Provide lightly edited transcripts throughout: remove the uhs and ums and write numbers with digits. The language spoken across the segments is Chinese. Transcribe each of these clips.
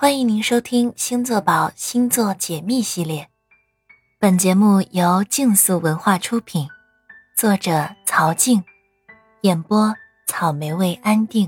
欢迎您收听星座宝星座解密系列。本节目由竞速文化出品，作者曹静，演播草莓味安定。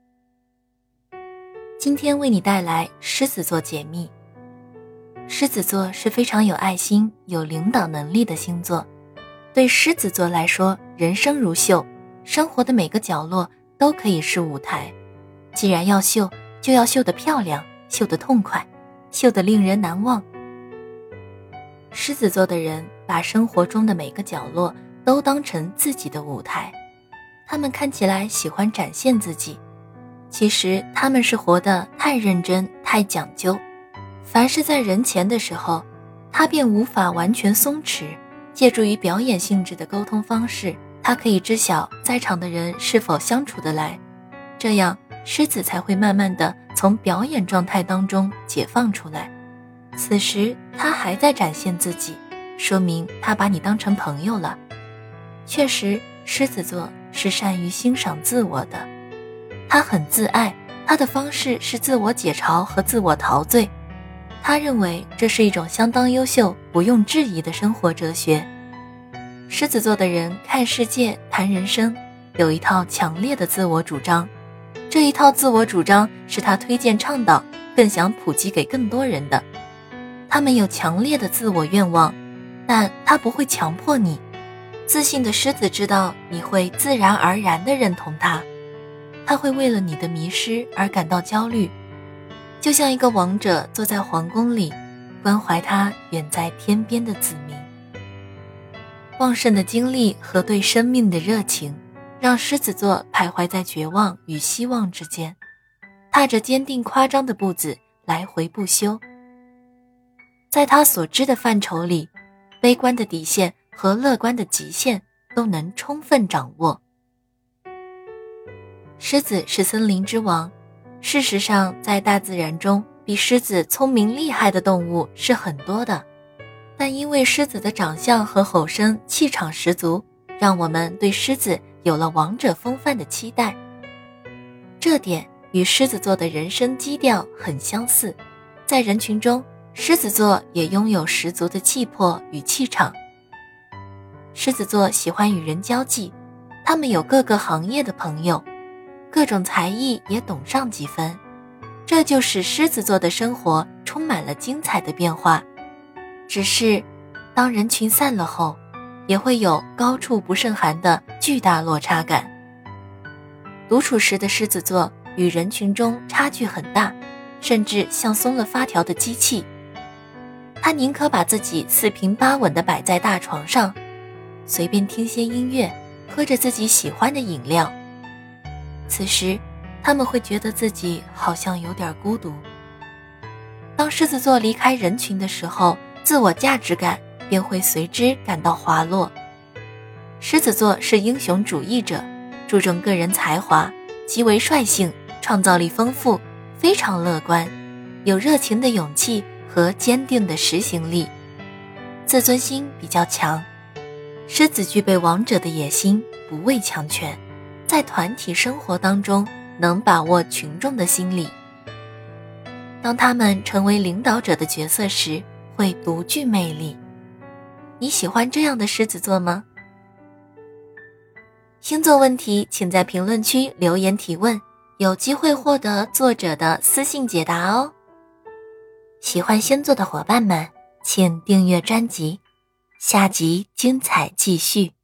今天为你带来狮子座解密。狮子座是非常有爱心、有领导能力的星座。对狮子座来说，人生如秀，生活的每个角落都可以是舞台。既然要秀，就要秀得漂亮，秀得痛快，秀得令人难忘。狮子座的人把生活中的每个角落都当成自己的舞台，他们看起来喜欢展现自己，其实他们是活得太认真、太讲究。凡是在人前的时候，他便无法完全松弛，借助于表演性质的沟通方式，他可以知晓在场的人是否相处得来，这样狮子才会慢慢地从表演状态当中解放出来。此时他还在展现自己，说明他把你当成朋友了。确实，狮子座是善于欣赏自我的，他很自爱，他的方式是自我解嘲和自我陶醉。他认为这是一种相当优秀、不用质疑的生活哲学。狮子座的人看世界、谈人生，有一套强烈的自我主张，这一套自我主张是他推荐倡导，更想普及给更多人的。他们有强烈的自我愿望，但他不会强迫你。自信的狮子知道你会自然而然地认同他，他会为了你的迷失而感到焦虑，就像一个王者坐在皇宫里，关怀他远在天边的子民。旺盛的精力和对生命的热情让狮子座徘徊在绝望与希望之间，踏着坚定夸张的步子来回不休。在他所知的范畴里，悲观的底线和乐观的极限都能充分掌握。狮子是森林之王，事实上在大自然中比狮子聪明厉害的动物是很多的，但因为狮子的长相和吼声气场十足，让我们对狮子有了王者风范的期待。这点与狮子座的人生基调很相似，在人群中，狮子座也拥有十足的气魄与气场。狮子座喜欢与人交际，他们有各个行业的朋友，各种才艺也懂上几分，这就使狮子座的生活充满了精彩的变化。只是当人群散了后，也会有高处不胜寒的巨大落差感。独处时的狮子座与人群中差距很大，甚至像松了发条的机器。他宁可把自己四平八稳地摆在大床上，随便听些音乐，喝着自己喜欢的饮料。此时他们会觉得自己好像有点孤独。当狮子座离开人群的时候，自我价值感便会随之感到滑落。狮子座是英雄主义者，注重个人才华，极为率性，创造力丰富，非常乐观，有热情的勇气和坚定的实行力，自尊心比较强。狮子具备王者的野心，不畏强权，在团体生活当中能把握群众的心理。当他们成为领导者的角色时，会独具魅力。你喜欢这样的狮子座吗？星座问题请在评论区留言提问，有机会获得作者的私信解答哦。喜欢星座的伙伴们，请订阅专辑，下集精彩继续。